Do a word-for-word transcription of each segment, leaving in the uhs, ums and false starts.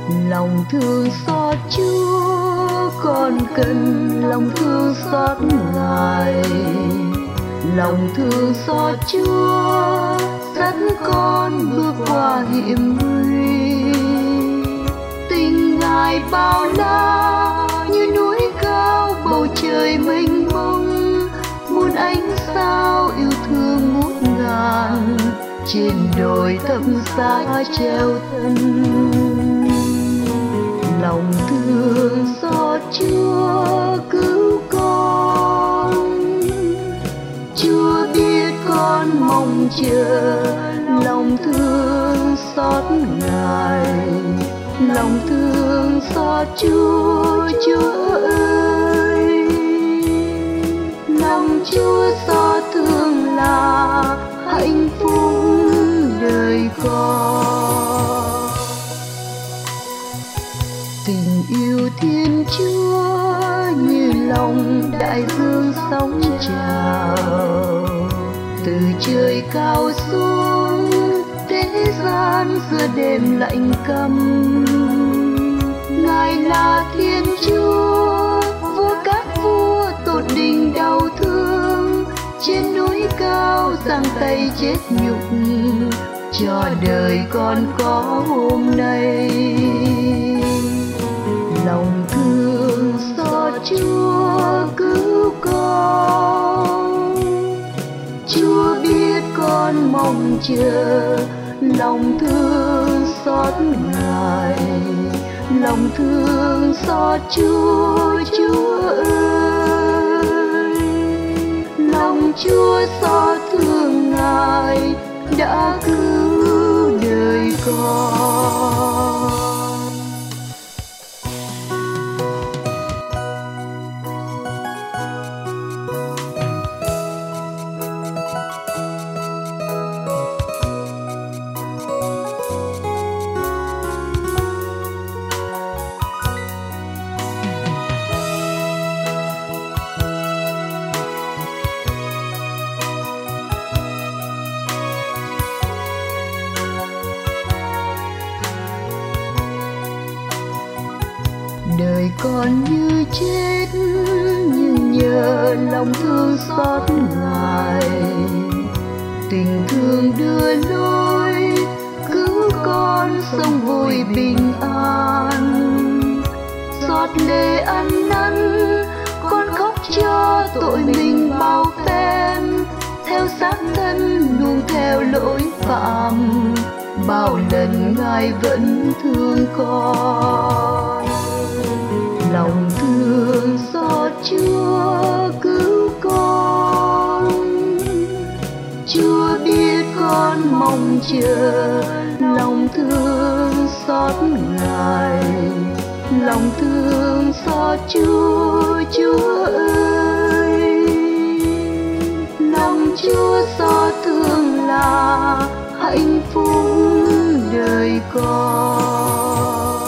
Lòng thương xót Chúa, con cần lòng thương xót Ngài. Lòng thương xót Chúa dẫn con bước qua hiểm nguy. Tình Ngài bao la như núi cao bầu trời mênh mông, muôn ánh sao yêu thương ngút ngàn trên đồi thấp xa treo thân. Lòng thương xót Chúa cứu con, Chúa biết con mong chờ. Lòng thương xót Ngài, lòng thương xót Chúa, Chúa ơi. Lòng Chúa xót thương là hạnh phúc đời con. Tình yêu Thiên Chúa như lòng đại dương sóng trào, từ trời cao xuống thế gian giữa đêm lạnh căm. Ngài là Thiên Chúa, vua các vua tột đỉnh đau thương, trên núi cao giang tay chết nhục cho đời con có hôm nay. Lòng thương xót Chúa cứu con, Chúa biết con mong chờ. Lòng thương xót Ngài, lòng thương xót Chúa, Chúa ơi. Lòng Chúa xót thương Ngài đã cứu đời con. Đời con như chết nhưng nhờ lòng thương xót Ngài. Tình thương đưa lối cứu con sống vui bình an. Giọt lệ ăn năn con khóc cho tội mình bao phen, theo xác thân nuông theo lỗi phạm, bao lần Ngài vẫn thương con. Lòng thương xót Chúa cứu con, Chúa biết con mong chờ. Lòng thương xót Ngài, lòng thương xót Chúa, Chúa ơi. Lòng Chúa xót thương là hạnh phúc đời con.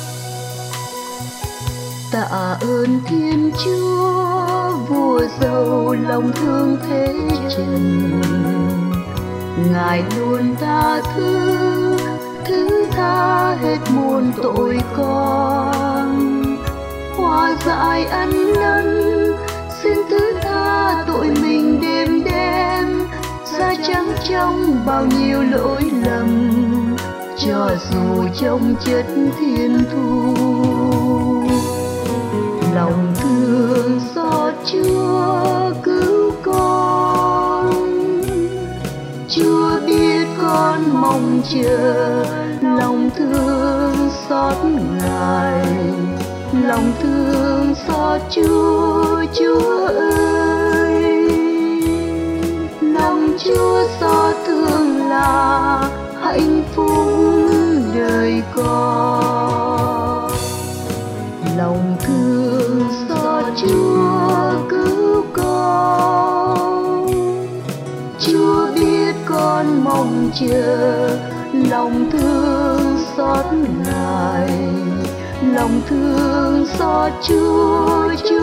Tạ ơn Thiên Chúa, vua giàu lòng thương thế trần. Ngài luôn tha thứ, thứ tha hết muôn tội con. Hòa giải ăn năn, xin thứ tha tội mình đêm đêm, da trắng trong bao nhiêu lỗi lầm, cho dù trong chất thiên thu. Lòng thương xót Chúa cứu con, Chúa biết con mong chờ. Lòng thương xót Ngài, lòng thương xót Chúa, Chúa ơi. Lòng Chúa xót thương là hạnh phúc đời con. Lòng thương xót Chúa cứu con, Chúa biết con mong chờ. Lòng thương xót Ngài, lòng thương xót Chúa, Chúa